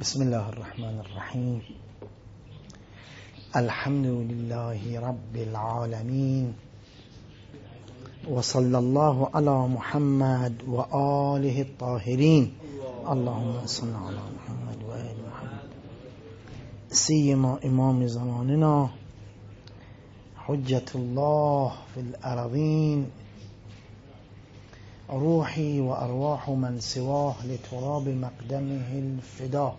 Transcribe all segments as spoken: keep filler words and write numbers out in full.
بسم الله الرحمن الرحیم. الحمد لله رب العالمین و صلی الله علی محمد و آله الطاهرین. اللهم صل علی محمد و آل محمد. سیما امام زماننا حجت الله فی الارضین، روحی و ارواح من سواه لتراب مقدمه الفدا.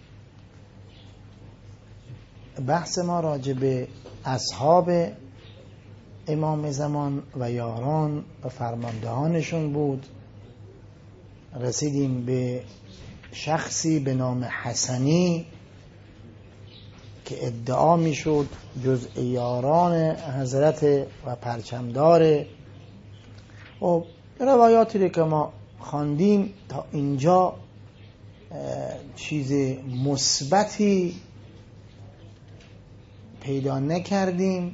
بحث ما راجع به اصحاب امام زمان و یاران و فرماندهانشون بود. رسیدیم به شخصی به نام حسنی که ادعا میشد جزء یاران حضرت و پرچمدار. و روایاتی که ما خواندیم تا اینجا چیز مثبتی پیدا نکردیم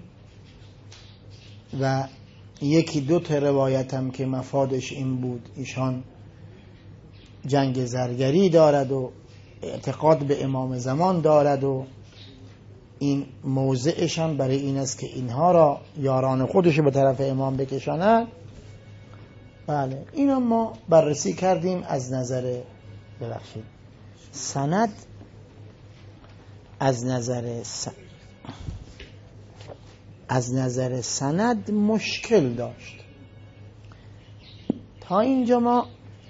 و یکی دو تا روایت هم که مفادش این بود ایشان جنگ زرگری دارد و اعتقاد به امام زمان دارد و این موضعش هم برای این است که اینها را یاران خودش به طرف امام بکشاند. بله، اینا ما بررسی کردیم از نظر ببخشید سند، از نظر س... از نظر سند مشکل داشت. تا اینجا ما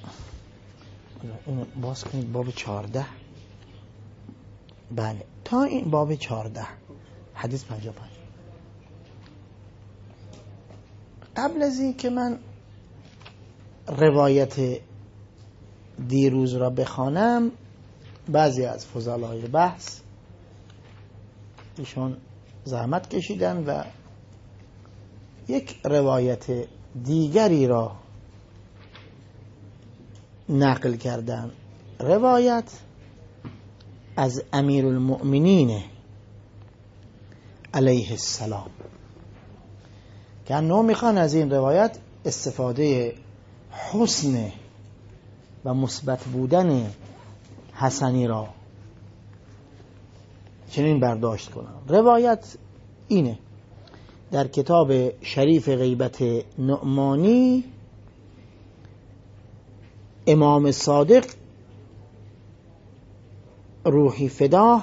این باز کنید باب چهارده. بله، تا این باب چهارده حدیث پنجاه و پنج. قبل از این که من روایت دیروز را بخوانم، بعضی از فضلای بحث ایشون زحمت کشیدن و یک روایت دیگری را نقل کردن، روایت از امیر المؤمنین علیه السلام، که انه میخوان از این روایت استفاده حسن و مثبت بودن حسنی را چنین برداشت کنم. روایت اینه: در کتاب شریف غیبت نعمانی، امام صادق روحی فدا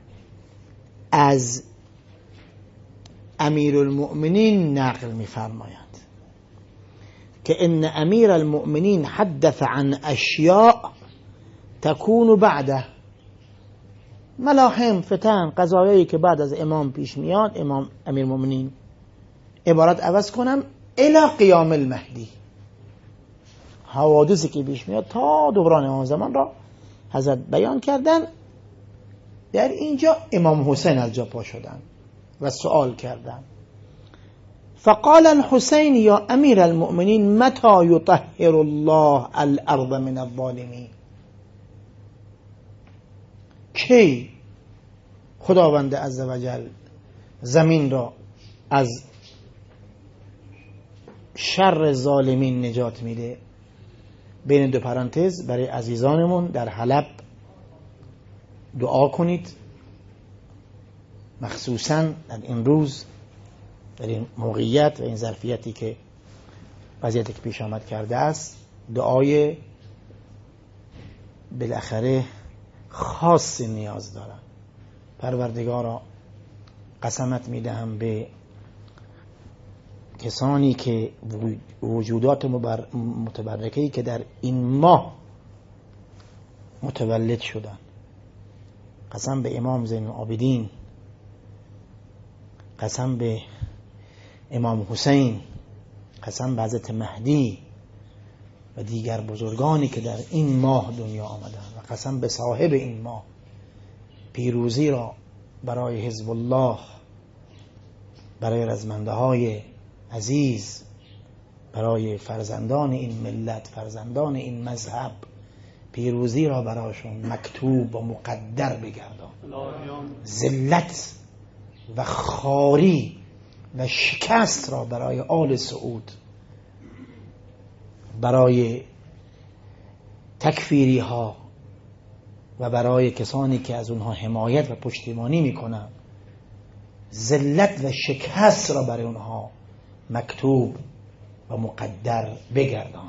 از امیر المؤمنین نقل می‌فرمایند که ان امیر المؤمنین حدث عن اشیاء تکون بعده، ملاحم، فتن، قضایایی که بعد از امام پیش میاد، امام امیر المؤمنین، عبارت عوض کنم، الی قیام المهدی، حوادثی که پیش میاد تا دوران امام زمان را حضرت بیان کردن. در اینجا امام حسین از جا پا شدن و سوال کردن. فقال الحسین یا امیر المؤمنین متى یطهر الله الارض من الظالمین، کی خداوند عزوجل زمین را از شر ظالمین نجات میده؟ بین دو پرانتز برای عزیزانمون در حلب دعا کنید، مخصوصا در این روز، در این موقعیت و این ظرفیتی که وضعیتی که پیش آمد کرده است، دعای بالاخره خاصی نیاز دارن. پروردگارا قسمت میدهم به کسانی که وجودات متبرکه‌ای که در این ماه متولد شدن، قسم به امام زین العابدین، قسم به امام حسین، قسم به حضرت مهدی و دیگر بزرگانی که در این ماه دنیا آمدن، و قسم به صاحب این ماه، پیروزی را برای حزب الله، برای رزمنده های عزیز، برای فرزندان این ملت، فرزندان این مذهب، پیروزی را برایشون مکتوب و مقدر بگردان. ذلت و خواری و شکست را برای آل سعود، برای تکفیری ها و برای کسانی که از اونها حمایت و پشتیبانی میکنن ذلت و شکست را برای اونها مکتوب و مقدر بگردان.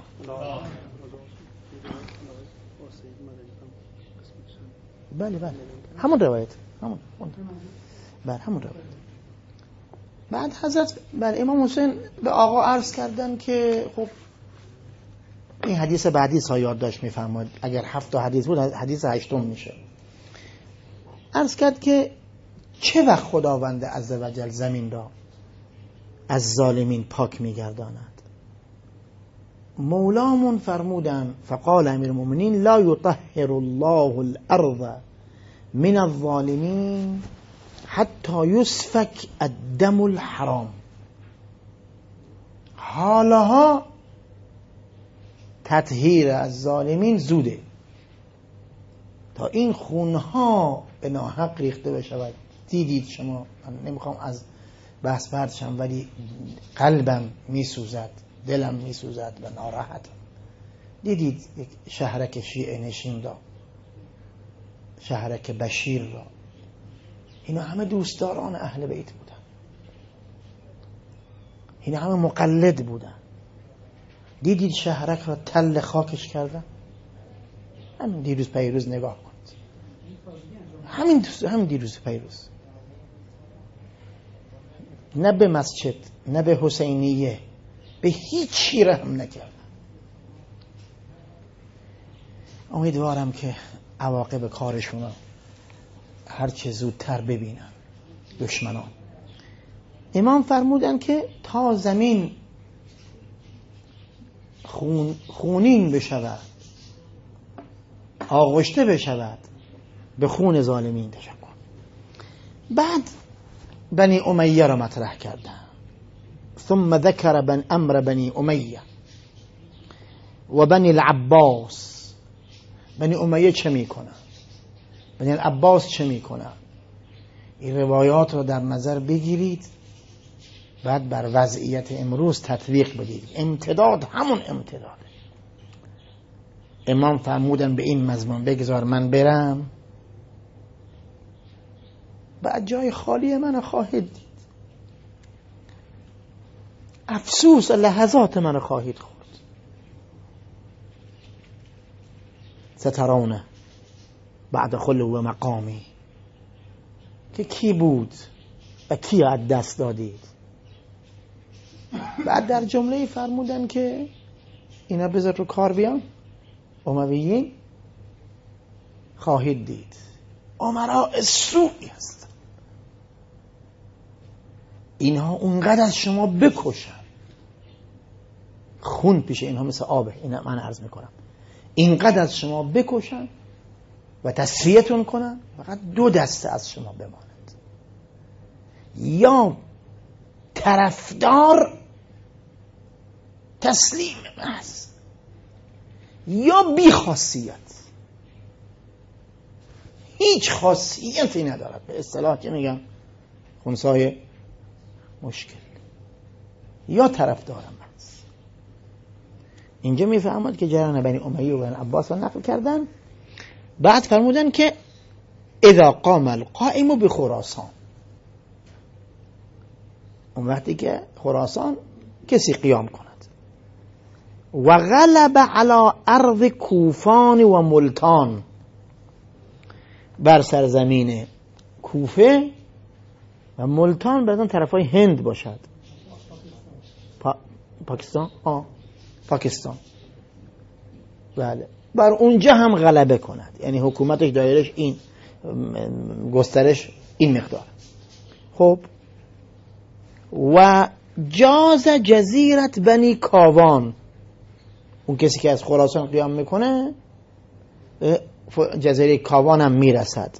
بله بله همون روایت همون بله همون روایت. بعد حضرت بر امام حسین به آقا عرض کردن که خب این حدیث بعدی سایاد داشت میفرماد، اگر هفت تا حدیث بود حدیث هشتم میشه. عرض کرد که چه وقت خداوند عزوجل زمین را از ظالمین پاک میگرداند؟ مولامون فرمودن فقال امیر المؤمنین لا یطهر الله الارض من الظالمین حتی یسفک الدم الحرام. حالها تطهیر از ظالمین زوده تا این خونها به ناحق ریخته بشود. دیدید شما، من نمیخوام از بحث پرت شم ولی قلبم میسوزد، دلم میسوزد و ناراحتم. دیدید یک شهرک شیعه نشین را، شهرک بشیر را، اینا همه دوستداران اهل بیت بودن، اینا همه مقلد بودن. دیدید شهرک را تل خاکش کردن؟ همین دیروز پیروز نگاه کنید، همین دوست همین دیروز پیروز، نه به مسجد نه به حسینیه، به هیچی رحم نکردن. امیدوارم که عواقب کارشون هر چه زودتر ببینن دشمنان. امام فرمودن که تا زمین خون خونین بشود، آغشته بشود به خون ظالمین تشکر. بعد بنی امیه را مطرح کردن. ثم ذکر بن امر بنی امیه و بنی العباس. بنی امیه چه میکنن؟ بنی العباس چه میکنن؟ این روایات را در نظر بگیرید، بعد بر وضعیت امروز تطبیق بدید. امتداد همون امتداده. امام فرمودن به این مضمون بگذار من برم، بعد جای خالی من خواهید دید، افسوس لحظات من خواهید خورد. سترونه بعد خلو مقامی، که کی بود و کی از دست دادید. بعد در جمله فرمودن که اینا بذار رو کار بیان، امویین خواهید دید امراء سوئی هست، اینها اونقدر از شما بکشن، خون پیش اینها مثل آبه، اینا من عرض میکنم، اینقدر از شما بکشن و تصفیه‌تون کنن، فقط دو دسته از شما بماند، یا طرفدار تسلیم محض یا بی خاصیت، هیچ خاصیتی ندارد، به اصطلاح که میگم خنثای مشکل، یا طرفدارم محض. اینجا میفهمد که جریان بنی امیه و بنی عباس را نقل کردن. بعد فرمودن که اذا قام القائم بخراسان، اون وقتی که خراسان کسی قیام کند، و غلب على ارض کوفان و ملتان، بر سرزمین کوفه و ملتان بعضا طرفای هند باشد، پا... پاکستان آه پاکستان بله، بر اونجا هم غلبه کند، یعنی حکومتش دایرش این گسترش این مقدار. خب و جاز جزیرت بنی کاوان، اون کسی که از خراسان قیام میکنه جزیره کاوان هم میرسد.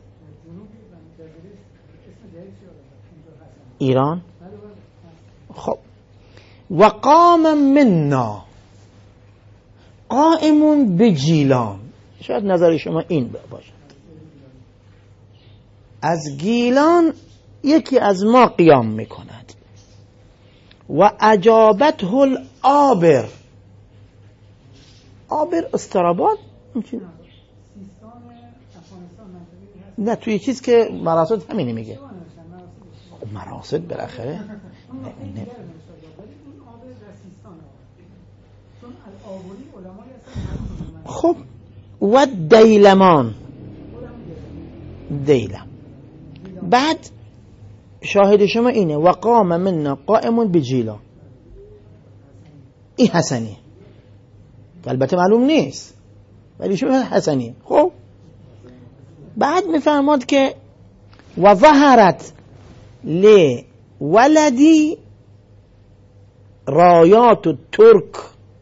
ایران. خب و قام منا قائمون بجیلان، شاید نظر شما این باشد، از گیلان یکی از ما قیام میکند. و اجابته الآبر، آبر استراباد نه توی چیز که مراسد همینی میگه مراسد بالاخره خب و دیلمان دیلم بعد شاهد شما اینه و قام منا قائم بجیلا این حسنی البته معلوم نیست ولی شما حسنی. خب بعد میفرماد که و ظهرت لولدی رایات الترک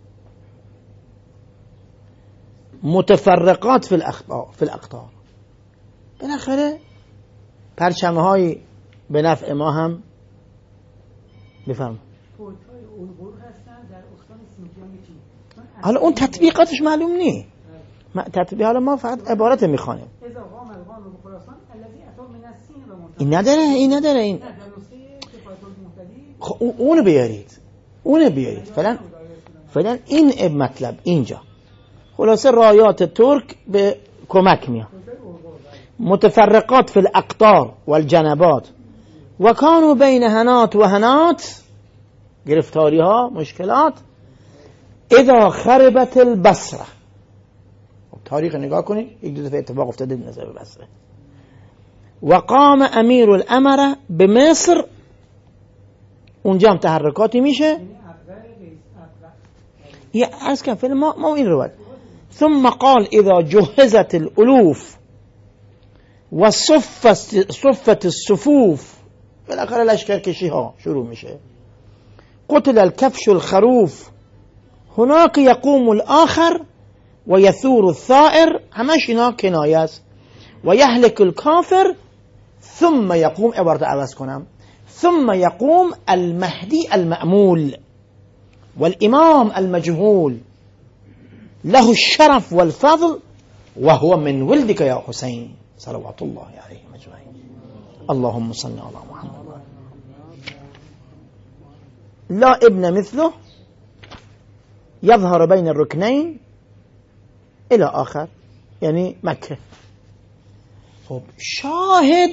متفرقات فی الاقطار فی الاقطار بالاخره پرچمه های به نفع ما هم بفرم. حالا اون تطبیقاتش معلوم نی تطبیق حالا ما فقط عبارت میخوانیم این نداره این نداره این خب اونو بیارید اونو بیارید فلان فلان این مطلب اینجا خلاصه رایات ترک به کمک میاد متفرقات فی الاقطار والجنبات و کانوا بین هنات و هنات گرفتاری ها مشکلات اذا خربت البصره. تاریخ نگاه کنید یک دو دفعه اتفاق افتاده نظر به بصره. و قام امیر الامره به مصر اونجا هم تحرکاتی میشه یه عرض کن فیلم ما, ما این روید ثم قال اذا جهزت الالوف و صفت الصفوف بالاخره لشکرکشی ها شروع میشه قتل الكفش الخروف هناك يقوم الآخر و یثور الثائر همش اینا کنایه است و یهلک الکافر ثم یقوم عبارت عوض کنم ثم يقوم المهدي المأمول والإمام المجهول له الشرف والفضل وهو من ولدك يا حسين صلوات الله عليه أجمعين. اللهم صل على محمد لا ابن مثله يظهر بين الركنين الى آخر یعنی مکه. خب شاهد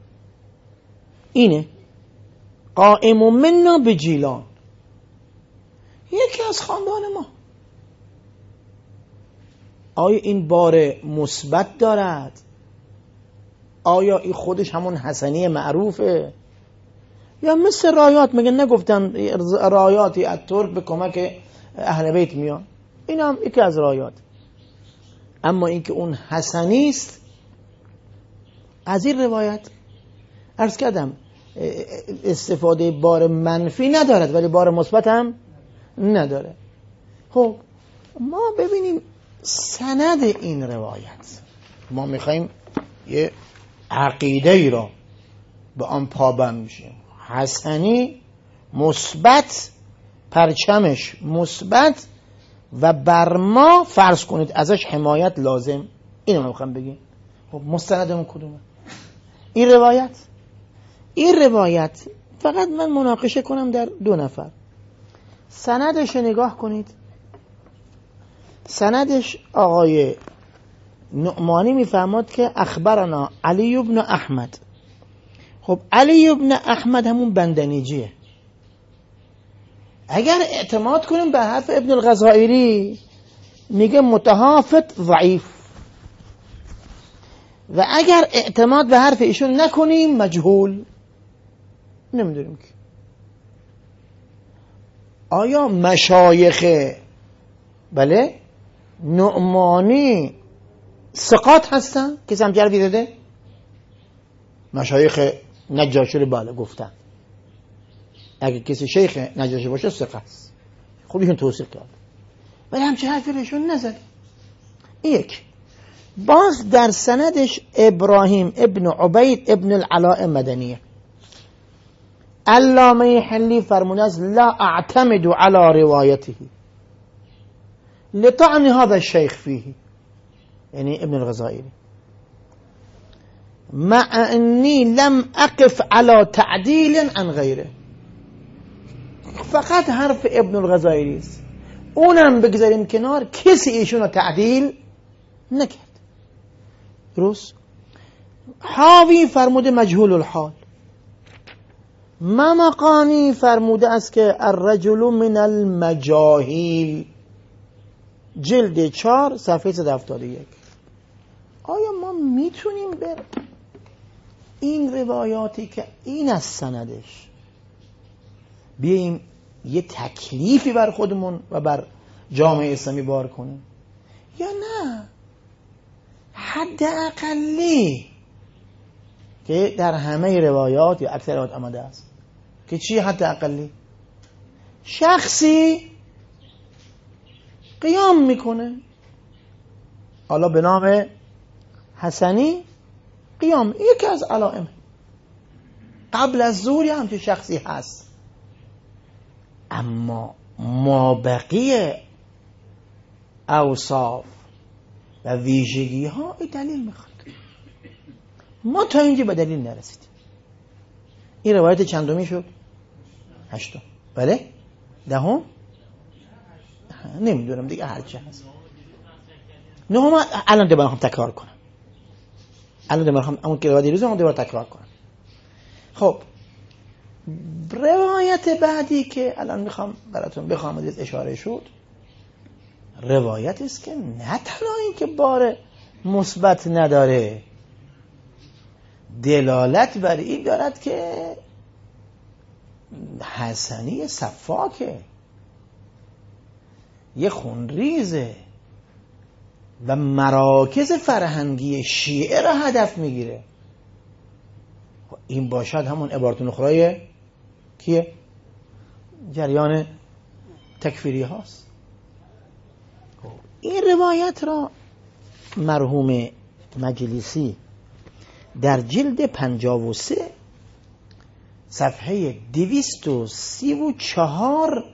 اینه قائم منا بجیلان یکی از خاندان ما. آیا این بار مثبت دارد؟ آیا این خودش همون حسنی معروفه؟ یا مثل رایات مگه نگفتن رایاتی از ترک به کمک اهل بیت میان؟ این هم یکی از رایات. اما اینکه اون حسنی است از این روایت عرض کردم استفاده بار منفی ندارد ولی بار مثبت هم نداره. خب ما ببینیم سند این روایت. ما میخوایم یه عقیده ای را به آن پابند میشیم. حسنی مثبت پرچمش مثبت و بر ما فرض کنید ازش حمایت لازم. اینو میخوام بگیم. خب مستندمون کدومه؟ این روایت این روایت فقط من مناقشه کنم در دو نفر. سندش نگاه کنید. سندش آقای نعمانی میفرماد که اخبرنا علی بن احمد. خب علی بن احمد همون بندنیجیه. اگر اعتماد کنیم به حرف ابن الغزائری میگه متهافت ضعیف و اگر اعتماد به حرف ایشون نکنیم مجهول. نمیدونیم که آیا مشایخ بله نعمانی ثقات هستن که سمجربی داده؟ مشایخ نجاشی رو بالا گفتن اگه کسی شیخ نجاشی باشه ثقه است. خب ایشون توصیف کرد ولی همچه حرفی ایشون نزد. یک باز در سندش ابراهیم ابن عبید ابن العلاء مدنیه. علامه حلی فرموده است لا اعتمد على روایته لطعن هذا الشيخ فيه یعنی ابن الغزائری مع انی لم اقف على تعدیل عن غیره. فقط حرف ابن الغزائری است اونم بگذاریم کنار کسی ایشون رو تعدیل نکرد. درست؟ حاوی فرموده مجهول الحال. ممقانی فرموده است که الرجل من المجاهیل، جلد چهار صفحه صد و هفتاد و یک. آیا ما میتونیم بر این روایاتی که این از سندش بیاییم یه تکلیفی بر خودمون و بر جامعه اسلامی بار کنیم یا نه؟ حد اقلی که در همه روایات یا اکثر روایات آمده است که چی حد اقلی؟ شخصی قیام میکنه، حالا به نام حسنی قیام، یکی از علائم، قبل از ظهر هم تو شخصی هست، اما ما بقیه اوصاف و ویژگی ها این دلیل میخواد. ما تا اینجا به دلیل نرسیدیم. این روایت چندمی شد؟ هشتم. بله؟ دهم؟ نمیدونم دیگه، هرچه هست. نهم الان دوباره هم تکرار کنم. الان دوباره هم اون که روایت دیروز هم دوباره تکرار کنم. خب روایت بعدی که الان میخوام براتون بخوام دیگه اشاره شد، روایت است که نه تنها این که بار مثبت نداره، دلالت بر این دارد که حسنی صفاکه، یه خونریزه و مراکز فرهنگی شیعه را هدف میگیره. این باشد همون عبارت اخرای کیه؟ جریان تکفیری هاست. این روایت را مرحوم مجلسی در جلد پنجاه و سه صفحه دویست و سی و چهار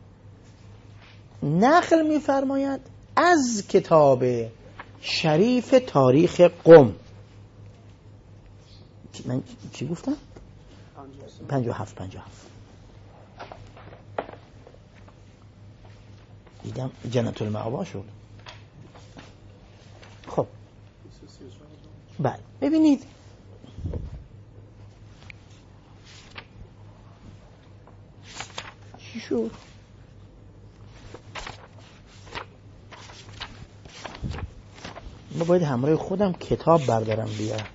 نقل می‌فرماید از کتاب شریف تاریخ قم. من چی گفتم؟ پنجاه و هفت پنجاه و هفت دیدم جنت المأوا شد. خب بله ببینید چی شد؟ من باید همراه خودم کتاب بردارم بیارم.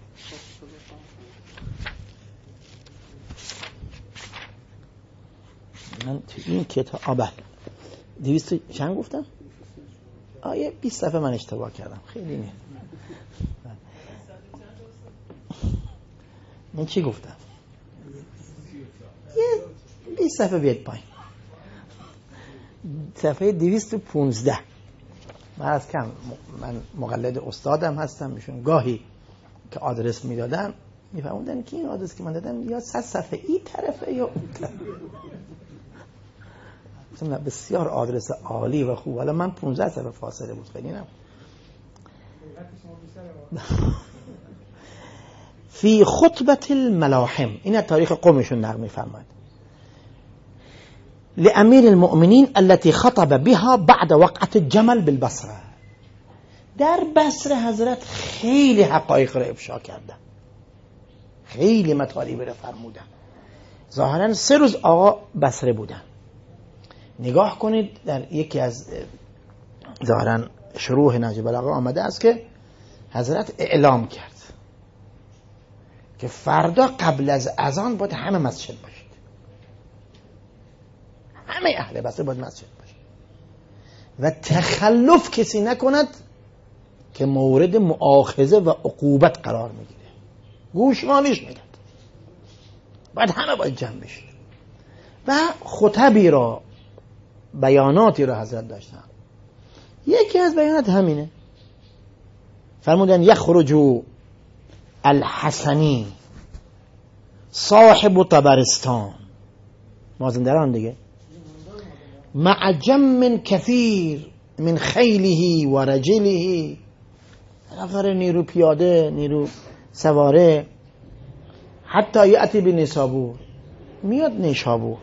من تو این کتاب آبه دویست چند گفتم؟ آیه بیست صفحه من اشتباه کردم، خیلی نه. من چی گفتم؟ یه بیست صفحه بیاد پایین، صفحه دویست و پونزده. من از کم من مقلد استادم هستم، میشون گاهی که آدرس میدادم میفهموندن که این آدرس که من دادم یا صد صفحه این طرفه یا اون طرف. مثلا بسیار آدرس عالی و خوب، حالا من پانزده صفحه فاصله بود، خیلی نم. فی خطبت الملاحم، این تاریخ قومشون نقل می‌فرماید، لامیر المؤمنین التي خطب بها بعد وقعت جمل بالبصره. در بصره حضرت خیلی حقایق را افشا کردن، خیلی مطالب را فرمودن. ظاهرا سه روز آقا بصره بودن. نگاه کنید در یکی از ظاهرا شروح نهج البلاغه آمده است که حضرت اعلام کرد که فردا قبل از اذان باید همه مسجد باشید، همه اهل بصره باید مسجد باشید و تخلف کسی نکند که مورد مؤاخذه و عقوبت قرار میگیره، گوشمالیش میداد، باید همه باید جمع بشید. و خطبی را، بیاناتی را حضرت داشتن. یکی از بیانات همینه، فرمودن یخرج الحسنی صاحب طبرستان، مازندران دیگه، مع جم کثیر من خیله و رجله، نفر نیرو پیاده، نیرو سواره، حتی یأتی به نیشابور، میاد نیشابور،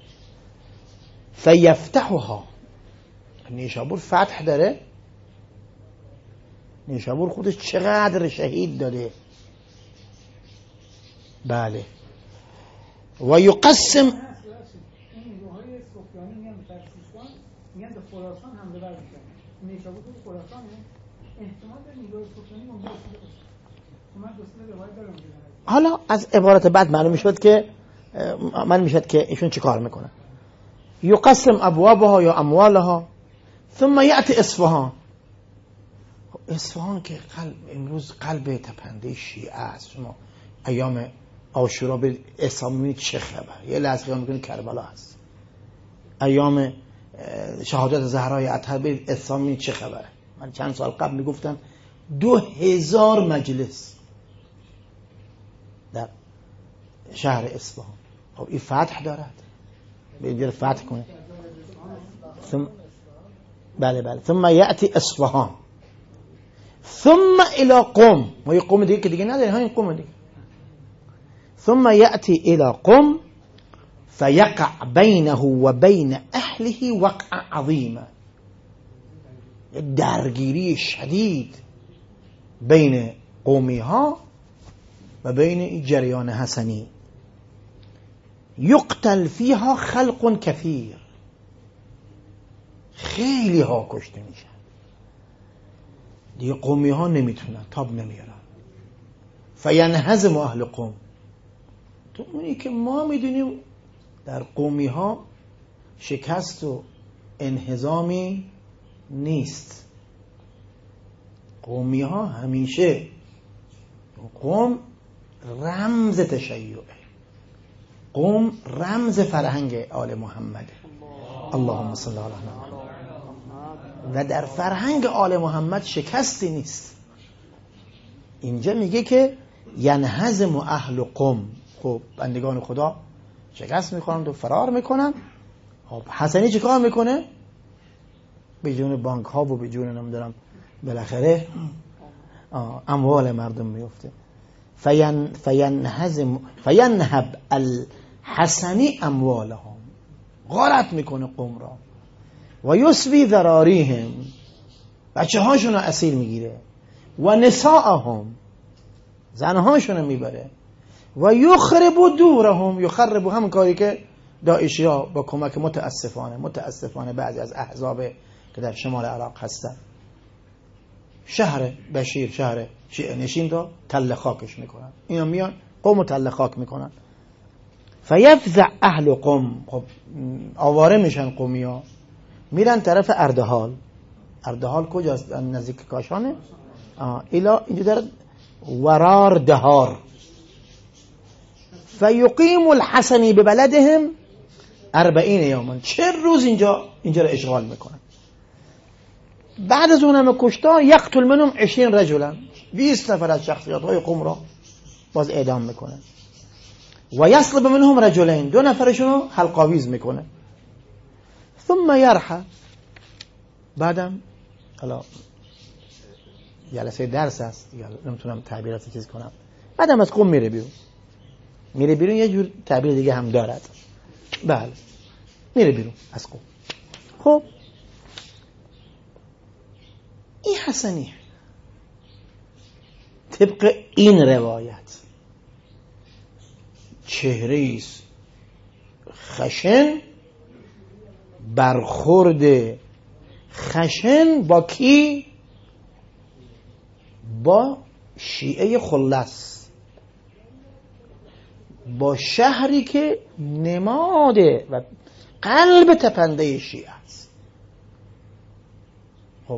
فیفتحها، نیشابور فتح داره، نیشابور خودش چقدر شهید داده، بله. و یقسم این نیروهای سفیانی میان به ترکیستان، میان به خراسان حمله ور میکنن. نیشابور تو خراسانه، احتمال داره نیروهای سفیانی اونجا رسیده باشه. من دوسته روایت دارم. حالا از عبارت بعد معلوم میشد که من میشد که ایشون چی کار میکنن. یقسم ابوابها یا اموالها ثم یأتی اصفهان. اصفهان که قلب امروز قلب تپنده شیعه است. شما ایام عاشورا به اسلام میبینید چه خبر، یه لحظه خیال میکنید کربلا هست. ایام شهادت زهرای اطهر به اسلام میبینید چه خبره. من چند سال قبل میگفتن دو هزار مجلس در شهر اصفهان. خب این فتح دارد، به اینجا فتح کنه. ثم بله بله ثم یأتی اصفهان ثم الى قم. ما یه قم دیگه که دیگه نداره، همین قم دیگه. ثم یأتی الى قم فیقع بینه و بین اهله وقع عظیمه. درگیری شدید بین قومی ها و بین جریان حسنی. یقتل فیها خلق کثیر. خیلی ها کشته میشن دیگه، قومی ها نمیتونن، تاب نمیارن. فینهزم اهل قوم. تو اونی که ما میدونیم در قومی ها شکست و انهزامی نیست. قومی ها همیشه، قوم رمز تشیعه، قوم رمز فرهنگ آل محمد. اللهم صل علی محمد. و در فرهنگ آل محمد شکستی نیست. اینجا میگه که ینهزم اهل قوم. خب بندگان خدا شکست میخورند و فرار میکنن. خب حسنی چه کار میکنه؟ به جون بانک ها و به جون نمیدونم بالاخره اموال مردم میفته. فین فینهزم فینهب الحسنی اموالهم. غارت میکنه قوم را. و یسوی ذراریهم. بچه هاشون رو اسیر میگیره. و نساءهم. زنهاشون رو میبره. و یخرب دورهم. یخرب هم کاری که داعشی ها با کمک متاسفانه متاسفانه بعضی از احزاب که در شمال عراق هستن، شهر بشیر، شهر شیعه نشین را تله خاکش میکنن. اینا میان قوم تله خاک میکنن. فیفزع اهل قوم. خب آواره میشن قومی ها، میرن طرف اردهال. اردهال کجاست؟ نزدیک کاشانه. ایلا اینجا داره ورار دهار. فیقیم الحسنی به بلدهم اربعین یوما. چه روز اینجا اینجا رو اشغال میکنن. بعد از اون همه کشتار یقتل منهم عشرین رجلا. بیست نفر از شخصیات های قوم را باز اعدام میکنه. و یصلب منهم رجلین. دو نفرشون رو حلقاویز میکنه. ثم یرحل. بعدم حالا جلسه درس هست، نمیتونم تعبیراتی چیز کنم. بعدم از قوم میره بیرون. میره بیرون یه جور تعبیر دیگه هم دارد. بله میره بیرون از قوم. خب این حسنی طبق این روایت چهره است خشن، برخورد خشن با کی؟ با شیعه خلص، با شهری که نماد و قلب تپنده شیعه است. خب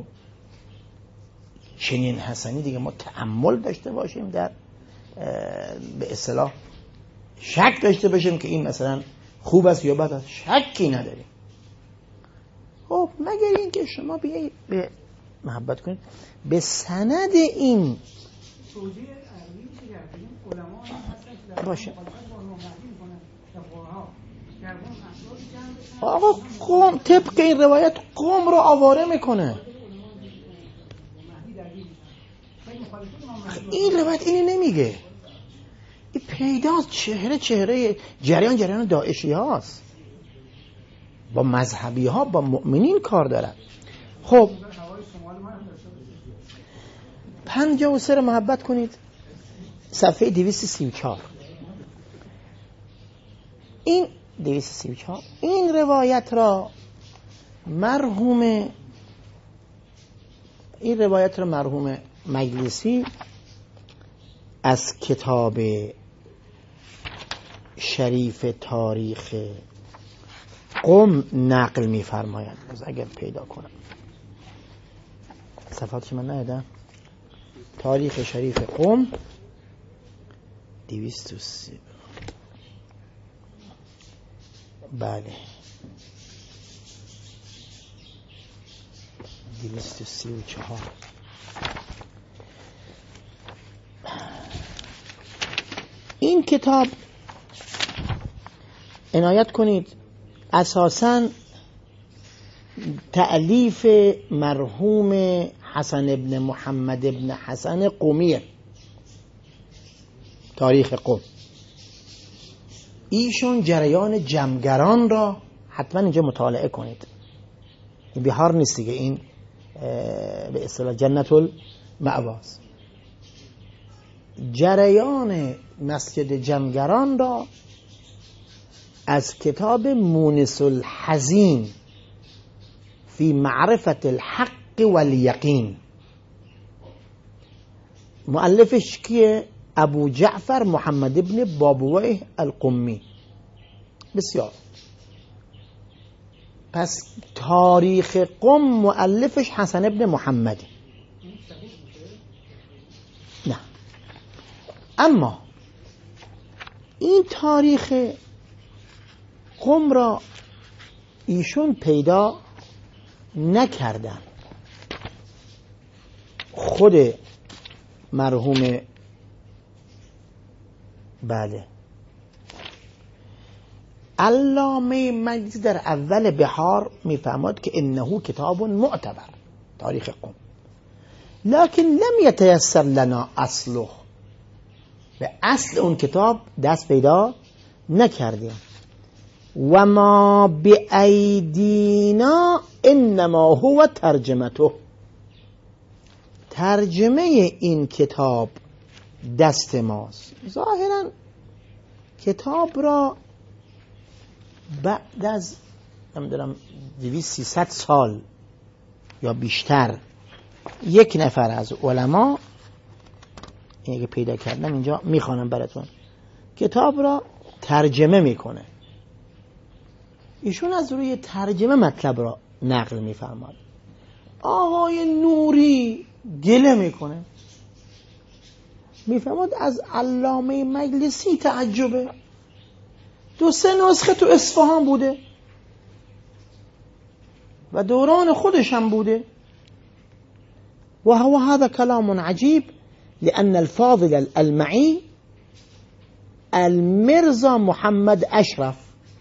چنین حسنی دیگه ما تأمل داشته باشیم، در به اصطلاح شک داشته باشیم که این مثلا خوب است یا بد است، شکی نداریم. خب مگر این که شما بیایید به محبت کنید به سند این باشه. آقا قوم طبق این روایت قوم رو آواره میکنه. این روایت اینی نمیگه. این پیداست چهره چهره جریان جریان داعشی هاست، با مذهبی ها با مؤمنین کار دارن. خب پنجاه و سه رو محبت کنید، صفحه دویست و سی و چهار. این دویست و سی و چهار این روایت را مرحوم این روایت را مرحوم مجلسی از کتاب شریف تاریخ قم نقل می‌فرماید. اگر پیدا کنم صفحاتش من ندیدم. تاریخ شریف قم دویست و سی. بله دویست و سی و چهار. این کتاب عنایت کنید اساساً تألیف مرحوم حسن ابن محمد ابن حسن قمیه. تاریخ قم ایشون جریان جمگران را حتما اینجا مطالعه کنید. این بهار نیست دیگه، این به اصطلاح جنت المأواست. جریان مسجد جمگران را از کتاب مونس الحزین فی معرفت الحق والیقین، مؤلفش کیه؟ ابو جعفر محمد ابن بابویه القمی. بسیار. پس تاریخ قم مؤلفش حسن ابن محمد. نه، اما این تاریخ قم را ایشون پیدا نکردن. خود مرحوم بله علامه مجلسی در اول بحار میفهمد که انه کتاب معتبر، تاریخ قم، لكن لم يتيسر لنا اصله. به اصل اون کتاب دست پیدا نکردیم. و ما بأیدینا انما هو ترجمته. ترجمه این کتاب دست ماست. ظاهرا کتاب را بعد از نمیدونم دویست سیصد سال یا بیشتر یک نفر از علما، اینه که پیدا کردم اینجا میخوانم براتون، کتاب را ترجمه میکنه. ایشون از روی ترجمه مطلب را نقل میفرماد. آقای نوری گله میکنه، میفرماد از علامه مجلسی تعجبه. دو سه نسخه تو اصفهان بوده و دوران خودش هم بوده. و هو هذا كلام عجيب لأن الفاضل الألمعي المرزا محمد اشرف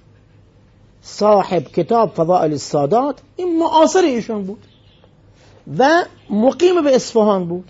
صاحب کتاب فضائل السادات این معاصر ایشون بود و مقیم به اصفهان بود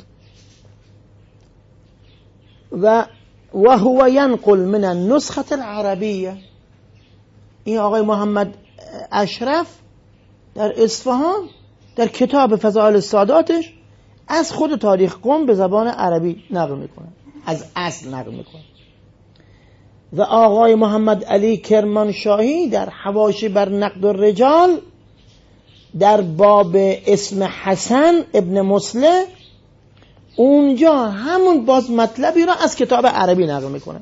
و و هو ينقل من النسخة العربية. این آقای محمد اشرف در اصفهان در کتاب فضائل الساداتش از خود تاریخ قم به زبان عربی نقل میکنه، از اصل نقل میکنه. و آقای محمد علی کرمانشاهی در حواشی بر نقد الرجال در باب اسم حسن ابن مسلم اونجا همون باز مطلبی را از کتاب عربی نقل میکنه.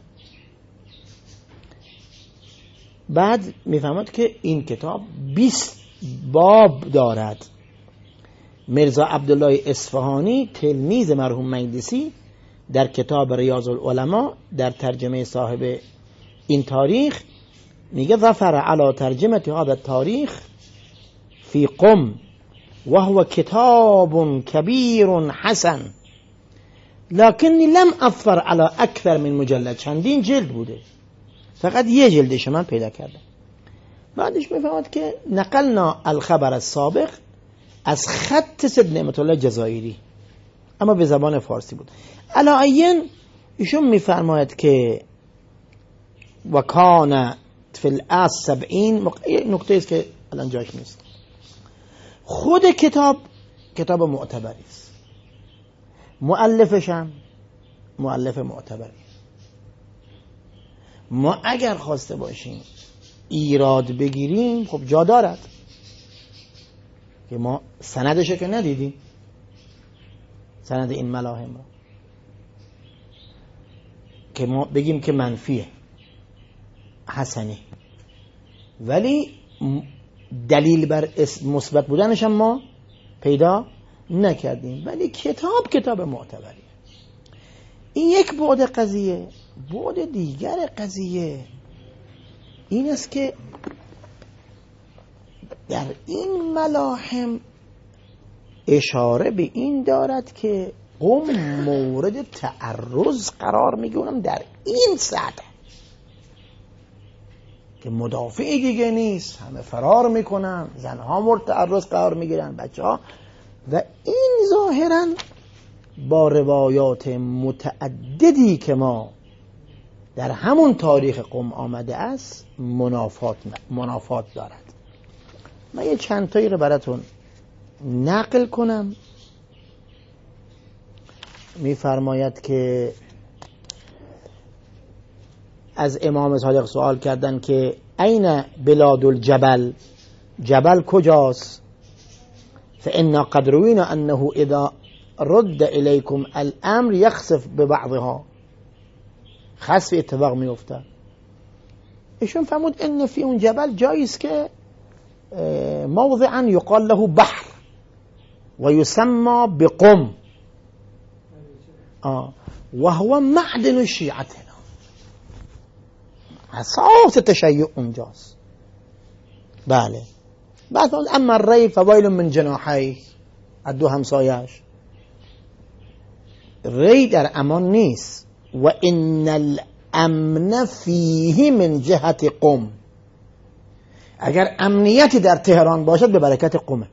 بعد میفهمد که این کتاب بیست باب دارد. مرزا عبدالله اصفهانی تلمیذ مرحوم مجلسی در کتاب ریاض العلماء در ترجمه صاحب این تاریخ میگه ظفر علی ترجمه هذا التاریخ فی قم و هو کتاب کبیر حسن لکنی لم اظفر علی اکثر من مجلد. چندین جلد بوده، فقط یه جلدش من پیدا کردم. بعدش میفهمد که نقلنا الخبر السابق از خط سید نعمت الله جزایری، اما به زبان فارسی بود. علایین ایشون میفرماید که و کان فی الاصل سبعین مق... نکته است که الان جاش نیست. خود کتاب کتاب معتبری است، مؤلفش هم مؤلف معتبری، ما اگر خواسته باشیم ایراد بگیریم خب جا دارد که ما سندشو که ندیدیم، سند این ملاحم را که ما بگیم که منفیه حسنی، ولی دلیل بر مثبت بودنش هم ما پیدا نکردیم. ولی کتاب کتاب معتبریه. این یک بعد قضیه. بعد دیگر قضیه این است که در این ملاحم اشاره به این دارد که قوم مورد تعرض قرار میگیرن در این سطح که مدافع دیگه نیست، همه فرار میکنن، زنها مورد تعرض قرار میگیرن، بچه ها، و این ظاهرا با روایات متعددی که ما در همون تاریخ قوم آمده است منافات منافات دارد. من یه چند تایی رو براتون نقل کنم. میفرماید که از امام صادق سوال کردن که این بلاد الجبل، جبل کجاست؟ فإنا قد روینا انه اذا رد الیکم الامر یخسف ببعضها، خسف اتفاق میفته. ایشون فرمود ان فی اون جبل جاییست که موضعا یقال له بحر و یسمى بقم و هو معدن شیعتنا، اساس تشیع اونجاست. بله. بعد اما الری فویل من جناحیه، دو همسایش، ری در امان نیست. و ان الامن فیه من جهت قم، اگر امنیتی در تهران باشد به برکت قمه.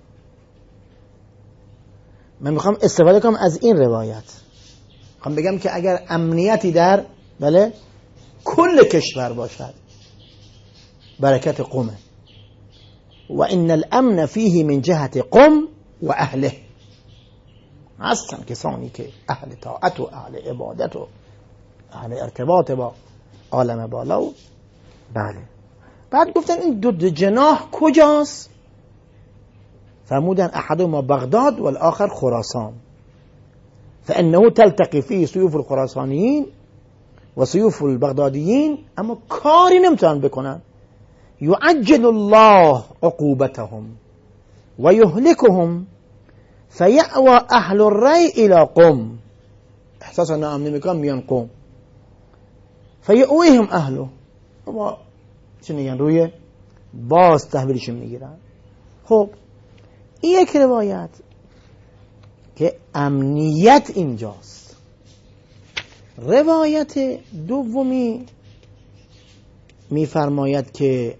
من میخوام استفاده کنم از این روایت، میخوام بگم که اگر امنیتی در بله کل کشور باشد برکت قمه. و ان الامن فیه من جهت قم و اهله، هستن کسانی که اهل طاعت و اهل عبادت و اهل ارتباط با عالم بالا و بله. بعد گفتن این دو جناح کجاست؟ فرمودن احدهما بغداد والآخر خراسان، فانه تلتقي فيه سيوف الخراسانيين و سيوف البغداديين، اما کاری نمیتونن بکنن. يعجل الله عقوبتهم و يهلكهم فيأوى اهل الري الى قم، احساس ناامنی میکنن میان قم، فيأويهم اهله، اما چه میگن روی باز تحویلشون میگیرن. خب این یک روایت که امنیت اینجاست. روایت دومی میفرماید که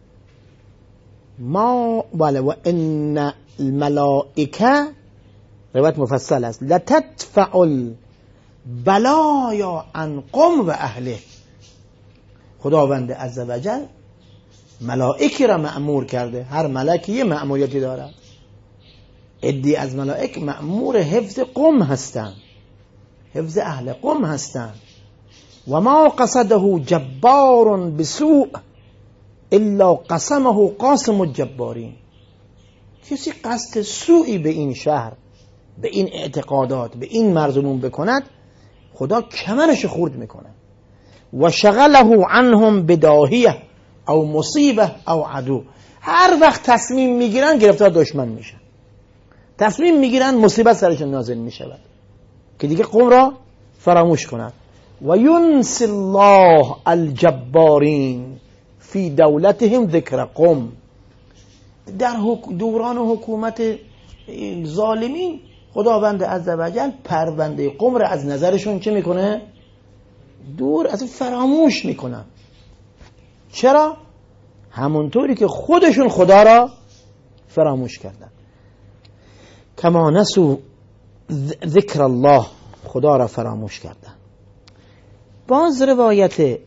ما بله و ان الملائکه، روایت مفصل است، لتدفع البلایا عن قم و اهله. خداوند عزوجل ملائکی را مأمور کرده، هر ملکی یه مأموریتی دارد. عدی از ملائک مأمور حفظ قم هستند، حفظ اهل قم هستند. و ما قصده جبار بسوء الا قسمه قاسم الجبارین، کسی قصد سوئی به این شهر، به این اعتقادات، به این مرزمون بکند، خدا کمرش خورد میکنه. و شغله عنهم بداهیه او مصیبه او عدو، هر وقت تصمیم میگیرن گرفتار دشمن میشن، تصمیم میگیرن مصیبت سرشون نازل میشود که دیگه قوم را فراموش کنن. و ینسی الله الجبارین فی دولتهم ذکر قم، در دوران حکومت ظالمین خداوند عزوجل پرونده قم را از نظرشون چه میکنه؟ دور از فراموش میکنن. چرا؟ همونطوری که خودشون خدا را فراموش کردن. کما نسو ذکر الله، خدا را فراموش کردن. باز روایت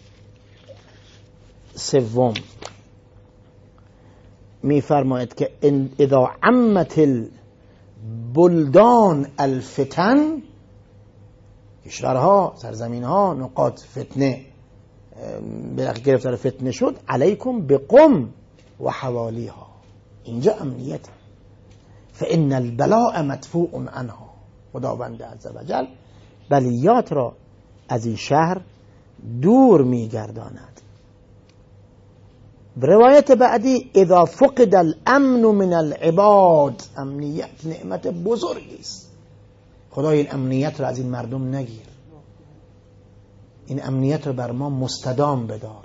سوم میفرماید که اذا عمت البلدان الفتن، کشورها، سرزمینها نقاط فتنه بالاخره گرفتار فتنه شد، علیکم به قم و حوالیها، اینجا امنیت. فان البلاء مدفوع عنها، خداوند عزوجل بلیات را از این شهر دور میگرداند. روایت بعدی اذا فقد الامن من العباد، امنیت نعمت بزرگی است. خدای این امنیت را از این مردم نگیر، این امنیت را بر ما مستدام بدار.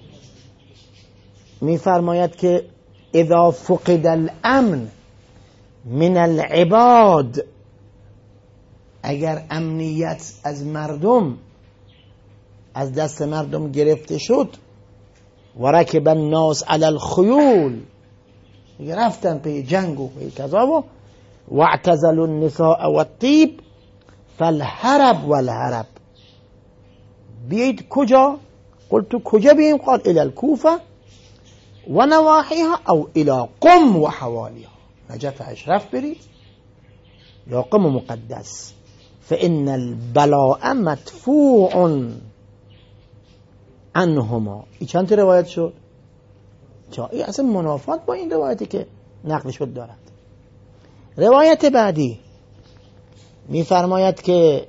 میفرماید که اذا فقد الامن من العباد، اگر امنیت از مردم از دست مردم گرفته شد، و رکب الناس علی الخیول، رفتن پی جنگ و پی کذا و واعتزلوا النساء والطیب فالهرب والهرب، بیایید کجا؟ قلت کجا بیاییم؟ قال الى الكوفه و نواحیها او الى قم و حوالیها، نجف اشرف برید یا قم مقدس. فان البلاء مدفوع عنهما. این چند تا روایت شد؟ چا این اصلا منافات با این روایتی که نقل شد دارد. روایت بعدی میفرماید که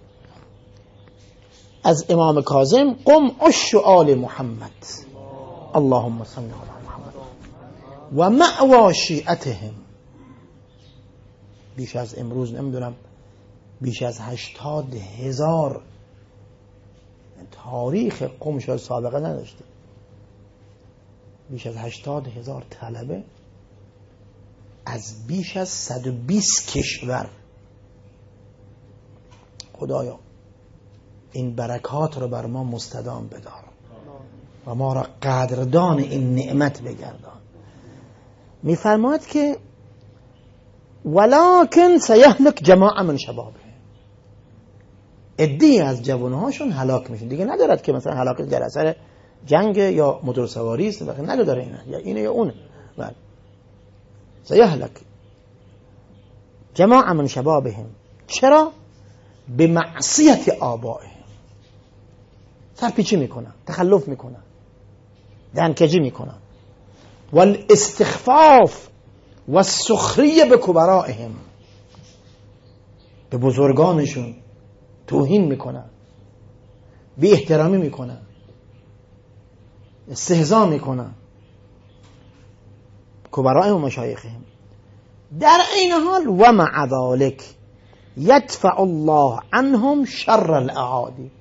از امام کاظم قم عش آل محمد اللهم صل علی محمد و مأوی شیعتهم. بیش از امروز نمیدونم بیش از هشتاد هزار تاریخ قم شاید سابقه نداشته، بیش از هشتاد هزار طلبه از بیش از صد و بیست کشور. خدایا این برکات رو بر ما مستدام بدار و ما را قدردان این نعمت بگردان. میفرماید که ولکن سیهلک جماعه من شبابه، عده‌ای از جوانهاشون هلاک میشن. دیگه ندارد که مثلا هلاکت در اثر جنگ یا موتور سواری است، بلکه نداره اینا، یا اینه یا اونه. بله سیهلک جماعه من شبابهم. چرا؟ به معصیت آبائهم، سرپیچی میکنن، تخلف میکنن، دهنکجی میکنن. والاستخفاف و السخریه به کبرائهم، به بزرگانشون توهین میکنن، بی احترامی میکنن، استهزا میکنن، کبرائهم و مشایخهم. در این حال و مع ذلک یدفع الله عنهم شر الاعادی،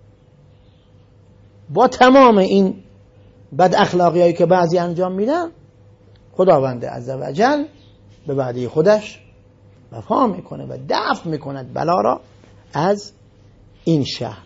با تمام این بد اخلاقی هایی که بعضی انجام میدن، خداوند عزوجل به وعده خودش وفا میکنه و دفع میکند بلا را از این شهر.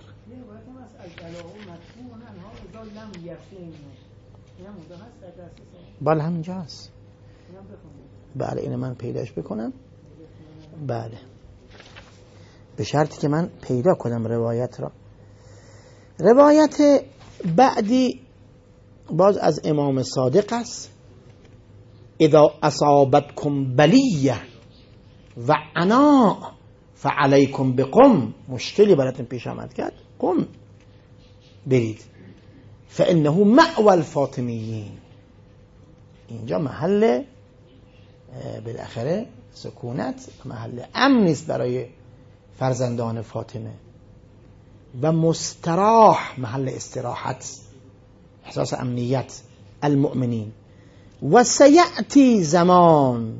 بله همینجا هست. بله اینو من پیداش بکنم. بله به شرطی که من پیدا کنم روایت را. روایت بعدی باز از امام صادق است. اذا اصابتكم بلیه و عناء فعلیکم بقم، مشکلی براتون پیش آمد کرد قم برید. فانه مأوى الفاطمیین، اینجا محل بالاخره سکونت، محل امن است برای فرزندان فاطمه و مستراح، محل استراحت، احساس امنیت المؤمنین. و سیأتی زمان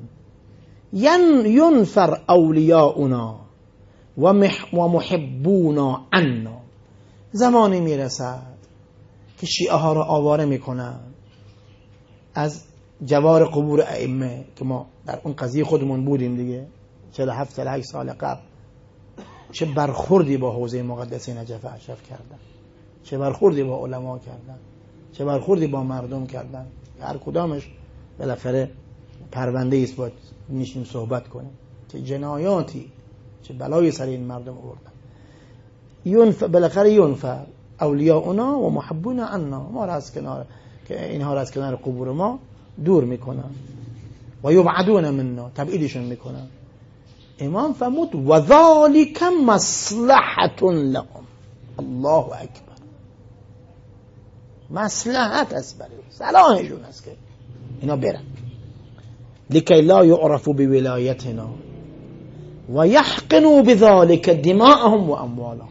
ینفر اولیاؤنا و محبونا عنا، زمانی میرسد که شیعه ها را آواره میکنن از جوار قبور ائمه، که ما در اون قضیه خودمون بودیم دیگه چهل و هفت چهل و هشت سال قبل. چه برخوردی با حوزه مقدسه نجف اشرف کردن، چه برخوردی با علما کردن، چه برخوردی با مردم کردن. هر کدامش بالاخره پرونده است، باید میشیم صحبت کنیم چه جنایاتی، چه بلایی سر این مردم آوردن. یونف بالاخره یونفر اولیاؤنا و محبونا عنا، ما را از کنار، که اینها را از کنار قبور ما دور میکنن. و یبعدون منا، تبعیدشون میکنن. امام فرمود و ذالک مصلحة لهم. الله اکبر. مصلحت است برای صلاحشون است که اینا برن. لکی لا یعرفوا بولایتنا و یحقنوا بذلك دماءهم و اموالهم.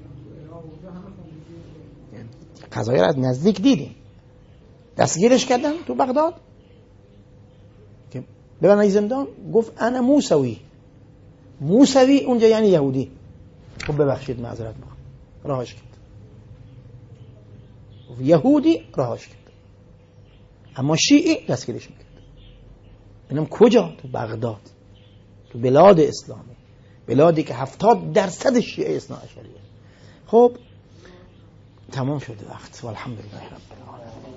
قضایی را از نزدیک دیدیم، دستگیرش کردن تو بغداد که ببرن زندان، گفت انا موسوی. موسوی اونجا یعنی یهودی. خب ببخشید معذرت میخوام، راهش کرد. یهودی راهش کرد، اما شیعی دستگیرش میکرد. اینم کجا؟ تو بغداد، تو بلاد اسلامی، بلادی که هفتاد درصد شیعه اثنا عشریه. خب تمام شده وقت. والحمدلله رب العالمین.